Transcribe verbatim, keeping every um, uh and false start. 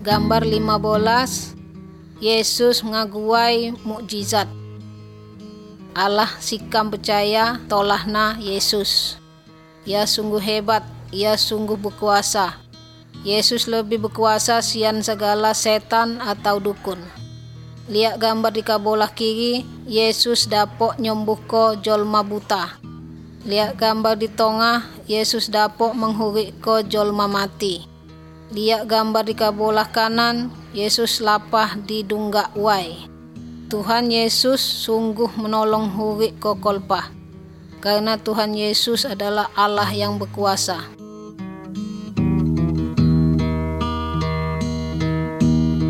Gambar lima belas, Yesus ngaguai mukjizat. Allah sikam percaya tolahna Yesus. Ia sungguh hebat, ia sungguh berkuasa. Yesus lebih berkuasa sian segala setan atau dukun. Lihat gambar di kabelah kiri, Yesus dapok nyembuh ko jolma buta. Lihat gambar di tengah, Yesus dapok menghurik ko jolma mati. Lihat gambar di kabelah kanan, Yesus lapah di dunggak wai. Tuhan Yesus sungguh menolong hurik ko kolpah. Karena Tuhan Yesus adalah Allah yang berkuasa.